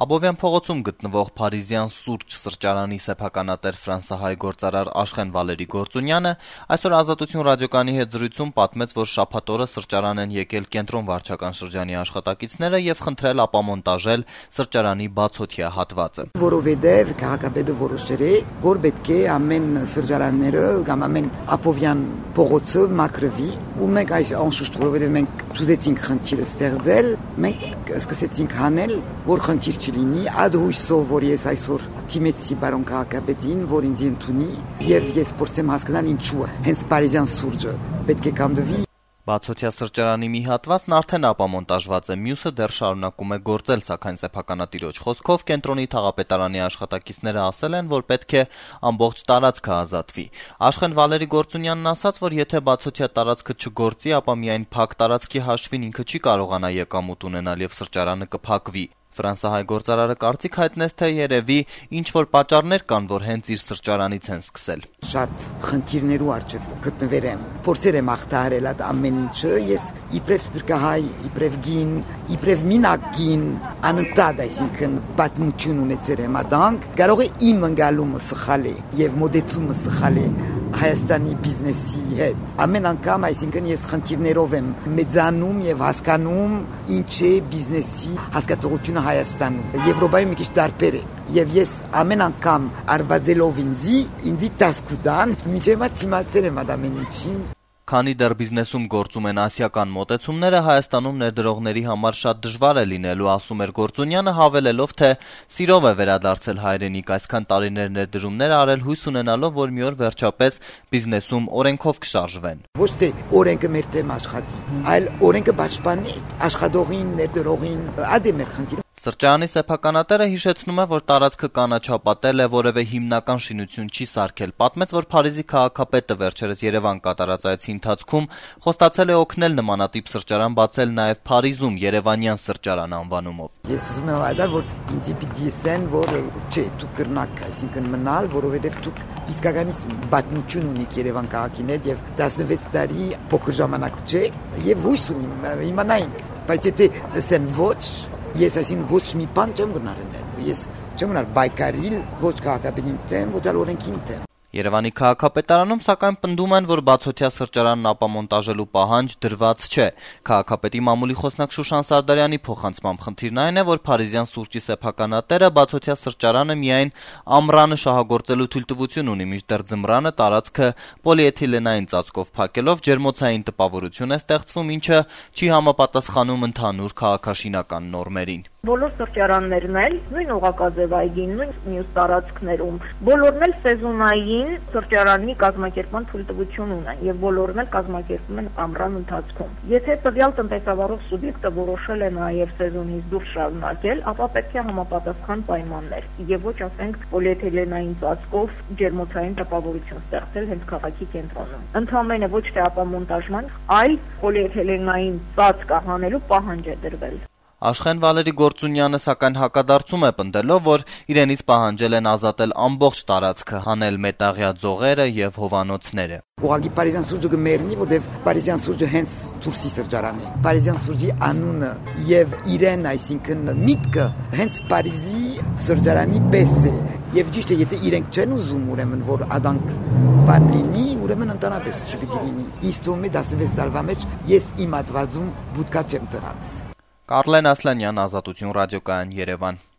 Աբովյան փողոցում գտնվող Փարիզյան Սուրճ սրճարանի սեփականատեր ֆրանսահայ գործարար Աշխեն Վալերի Գործունյանը այսօր Ազատություն ռադիոկայանի հետ զրույցում պատմեց, որ շաբաթ օրը սրճարան են եկել Կենտրոն վարչական շրջանի աշխատակիցները եւ խնդրել ապամոնտաժել սրճարանի բացօթյա հատվածը։ Որովհետեւ քաղաքապետը որոշել է, որ պետք է ամեն սրճարանները կամ ամեն Աբովյան փողոցը մաքրվի, ու մենք այս անշուշտ որովհետեւ մենք ճուզեցինք խնդիրը ստեղծել, մենք սկսեցինք հանել, որ խնդիր չլինի, ադհույսով, որ ես այսօր թիմեցի բարոն քաղաքապետին, որ ինձ ընդունի, եւ ես փորձեմ հասկանալ ինչու է հենց Փարիզյան սուրճը պետք է կանգնվի։ Բացօթյա սրճարանի մի հատվածն արդեն ապամոնտաժված է, մյուսը դեռ շարունակում է գործել, սակայն սեփականատիրոջ խոսքով կենտրոնի թաղապետարանի աշխատակիցները ասել են, որ պետք է ամբողջ տարածքը ազատվի։ Աշխեն Վալերի Գործունյանն ասաց, որ եթե բացօթյա տարածքը չգործի, ապա միայն փակ տարածքի հաշվին ինքը չի կարողանա եկամուտ ունենալ եւ սրճարանը կփակվի։ Ֆրանսահայ գործարարը կարծիք հայտնեց, թե երևի ինչ-որ պատճառներ կան, որ հենց իր սրճարանից են սկսել։ Շատ խնդիրներու առջև գտնվել եմ, փորձել եմ ախտահարել այդ ամեն ինչը, ես իբրև սպիրկահայ, իբրև գին, իբրև մինագին, անընդհատ, այսինքն պատմություն ունեցել եմ ադանք, կարող է իմ ընկալումը սխալ է եւ մոդեցումը սխալ է Հայաստանի բիզնեսի հետ։ Ամեն անգամ, այսինքն ես խնդիրներով եմ մեծանում եւ հասկանում ինչ է բիզնեսի հասկացողությունը Հայաստանում։ Եվրոպայում մի քիչ տարբեր է։ Եվ ես ամեն անգամ արվազելով ինձի տասկուդան, միջև մտածել եմ ամեն ինչին։ Քանի դեռ բիզնեսում գործում են ասիական մոտեցումները, Հայաստանում ներդրողների համար շատ դժվար է լինելու, ասում էր Գործունյանը, հավելելով, թե սիրով է վերադարձել հայրենիք, այսքան տարիներ ներդրումներ արել, հույս ունենալով, որ մի օր վերջապես բիզնեսում օրենքով կշարժվեն։ Ոչ թե օրենքը մեր դեմ աշխատի, այլ օրենքը պաշտպանի աշխատողին, ներդրողին, ադե մեր խնդիրը։ Սրճարանի սեփականատերը հիշեցնում է, որ տարածքը կանաչապատել է, որևէ հիմնական շինություն չի սարքել։ Պատմեց, որ Փարիզի քաղաքապետը վերջերս Երևան կատարած այցի ընթացքում խոստացել է օգնել նմանատիպ սրճարան բացել նաև Փարիզում Երևանյան սրճարան անվանումով։ Ես ուզում եմ այդալ, որ ինձ պիտի ասեն, որ չէ, դուք կրնակ, այսինքն մնալ, որովհետև դուք իսկականից պատմություն ունիք Երևան քաղաքին հետ եւ 16 տարի փոքր ժամանակ չէ եւ հույս ունիմ իմանայինք, բայց եթե ասեն ոչ, ես այսին ոչ մի բան չեմ գնարել, ես չեմ գնար բայկարիլ, ոչ քաղաքապետին դեմ, ոչ ալ օրենքին դեմ։ Երևանի քաղաքապետարանում սակայն պնդում են, որ բացօթյա սրճարանն ապամոնտաժելու պահանջ դրված չէ։ Քաղաքապետի մամուլի խոսնակ Շուշան Սարդարյանի փոխանցմամբ խնդիրն այն է, որ Փարիզյան սուրճի սեփականատերը բացօթյա սրճարանը միայն ամռանը շահագործելու թույլտվություն ունի, մինչդեռ ձմռանը տարածքը պոլիէթիլենային ծածկով փակելով ջերմոցային տպավորություն է ստեղծվում, ինչը չի համապատասխանում ընդհանուր քաղաքաշինական նորմերին։ Բոլոր սրճարաններն էլ, նույն օղակաձև այգին, նույն մյուս տարածքներում, բոլորն էլ սեզոնային սրճարանի կազմակերպման թույլտվություն ունեն եւ բոլորն էլ կազմակերպում են ամռան ընթացքում։ Եթե տվյալ տնտեսավարող սուբյեկտը որոշել է նաեւ սեզոնից դուրս շարունակել, ապա պետք է համապատասխան պայմաններ եւ ոչ ասենք պոլիէթիլենային ծածկով ջերմոցային տպավորություն ստեղծել հենց քաղաքի կենտրոնում։ Ընդհանրապես ոչ թե ապամոնտաժման, այլ պոլիէթիլենային ծածկ հանելու պահանջ է դրվել։ Աշխեն Վալերի Գործունյանը սակայն հակադարձում է պնդելով, որ իրենից պահանջել են ազատել ամբողջ տարածքը, հանել մետաղյա ձողերը եւ հովանոցները։ Ուղղակի Փարիզյան սուրճը գմերնի, որտեղ Փարիզյան սուրճը հենց Թուրքիի սրճարան է։ Փարիզյան սուրճի անունը եւ իրեն, այսինքն միտքը հենց Փարիզի սրճարանի պես է։ Եվ ճիշտ է, եթե իրենք չեն ուզում, ուրեմն որ ադանք բան լինի, ուրեմն ընդանրապես չպիտի լինի։ Իսկ թվում է 16 տարվա մեջ ես իմ ատվածում բուդկա չեմ տրած։ Կարլեն Ասլանյան, Ազատություն ռադիոկայան, Երևան։